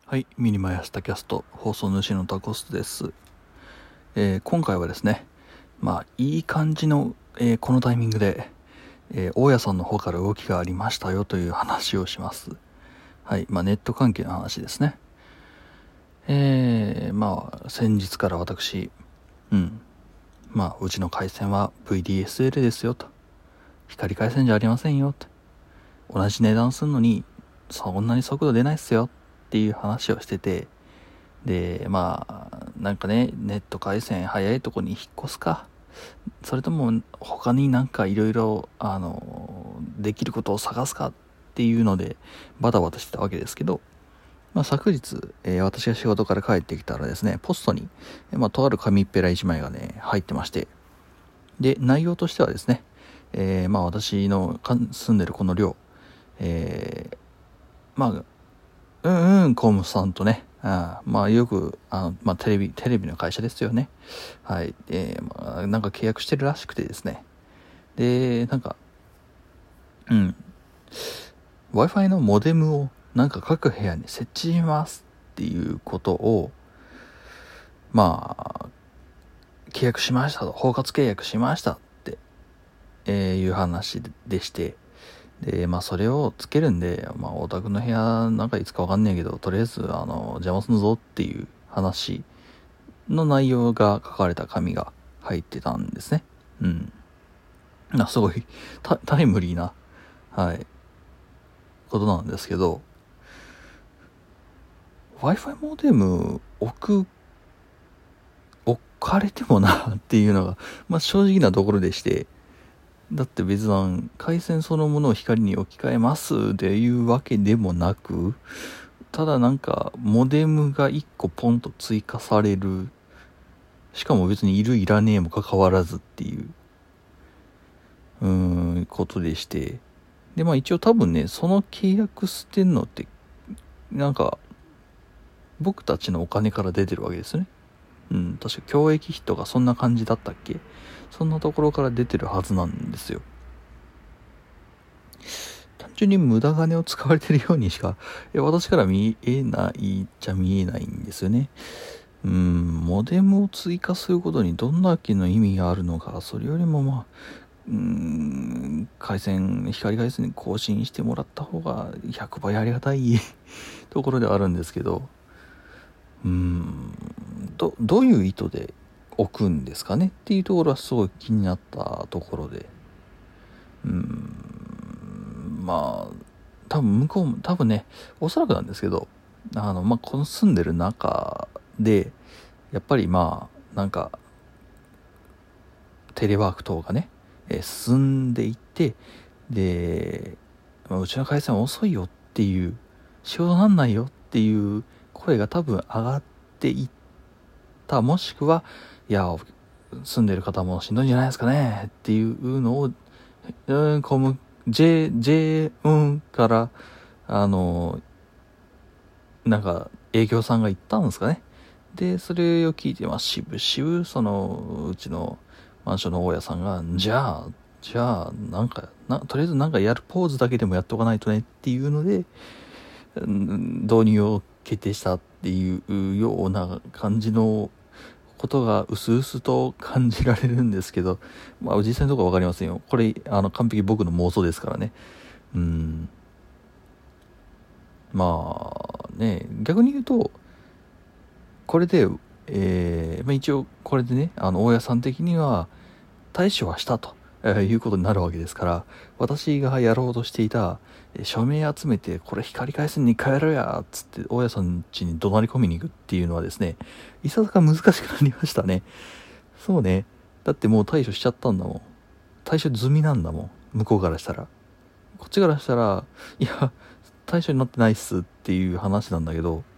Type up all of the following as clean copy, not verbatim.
はい、ミニマヤスタキャスト放送主のタコスです。今回はですね、いい感じの、このタイミングで、大家さんの方から動きがありましたよという話をします。はい、ネット関係の話ですね。先日から私、うちの回線は VDSL ですよと。光回線じゃありませんよと。同じ値段するのに、そんなに速度出ないっすよっていう話をしてて、で、ネット回線早いとこに引っ越すか、それとも他にいろいろできることを探すかっていうのでバタバタしてたわけですけど、昨日、私が仕事から帰ってきたらですね、ポストに、とある紙っぺら1枚がね入ってまして、で内容としてはですね、私の住んでるこの寮、コムさんとね、よくテレビの会社ですよね。はい。契約してるらしくてですね。で、Wi-Fi のモデムを各部屋に設置しますっていうことを、契約しましたと、包括契約しましたって、いう話でして、で、それをつけるんで、お宅の部屋いつかわかんねえけど、とりあえず、邪魔すんぞっていう話の内容が書かれた紙が入ってたんですね。すごいタイムリーな、ことなんですけど、Wi-Fi モデム置かれてもなっていうのが、正直なところでして、だって別段回線そのものを光に置き換えますでいうわけでもなく、ただモデムが1個ポンと追加される、しかも別にいるいらねえも関わらずっていうことでして、で一応多分ね、その契約してんのって僕たちのお金から出てるわけですね。確か教育費とかそんな感じだったっけ、そんなところから出てるはずなんですよ。単純に無駄金を使われてるようにしか私から見えないっちゃ見えないんですよね。モデムを追加することにどんだけの意味があるのか、それよりも光回線に更新してもらった方が100倍ありがたいところではあるんですけど、どういう意図で置くんですかねっていうところはすごい気になったところで、多分ね、おそらくなんですけど、この住んでる中でやっぱりテレワーク等がね、進んでいって、で、うちの会社は遅いよっていう、仕事なんないよっていう声が多分上がっていった、もしくは、いや、住んでる方もしんどいんじゃないですかねっていうのを、から、営業さんが言ったんですかね。で、それを聞いて、渋々、うちのマンションの大家さんが、じゃあ、とりあえずやるポーズだけでもやっとかないとねっていうので、導入を決定したっていうような感じのことが薄々と感じられるんですけど、実際のところわかりませんよ。これ、完璧僕の妄想ですからね。逆に言うと、これで、一応これでね、大家さん的には対処はしたと、いうことになるわけですから、私がやろうとしていた署名集めてこれ光回線に変えろやっつって大家さん家に怒鳴り込みに行くっていうのはですね、いささか難しくなりましたね。そうね。だってもう対処しちゃったんだもん。対処済みなんだもん、向こうからしたら。こっちからしたら、いや、対処になってないっすっていう話なんだけど、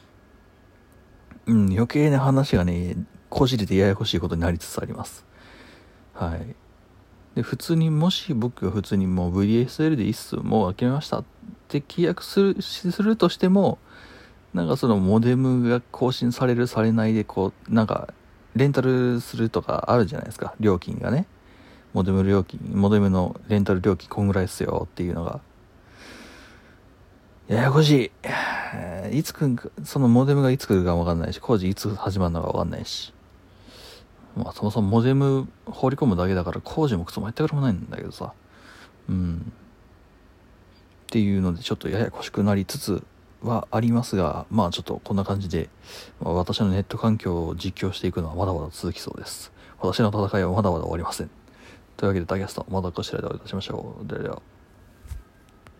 余計な話がね、こじれてややこしいことになりつつあります。はい。で、もし僕が普通にもう VDSL でいいっす、もう諦めましたって契約するとしても、そのモデムが更新されるされないでレンタルするとかあるじゃないですか、料金がね。モデムのレンタル料金こんぐらいっすよっていうのが。ややこしい。 いつそのモデムがいつ来るかわかんないし、工事いつ始まるのかわかんないし。まあそもそもモデム放り込むだけだから工事もクソもやってくれもないんだけどさ。っていうのでちょっとややこしくなりつつはありますが、まあちょっとこんな感じで、私のネット環境を実況していくのはまだまだ続きそうです。私の戦いはまだまだ終わりません。というわけで、ダイキャスト、またこちらでお会いいたしましょう。では。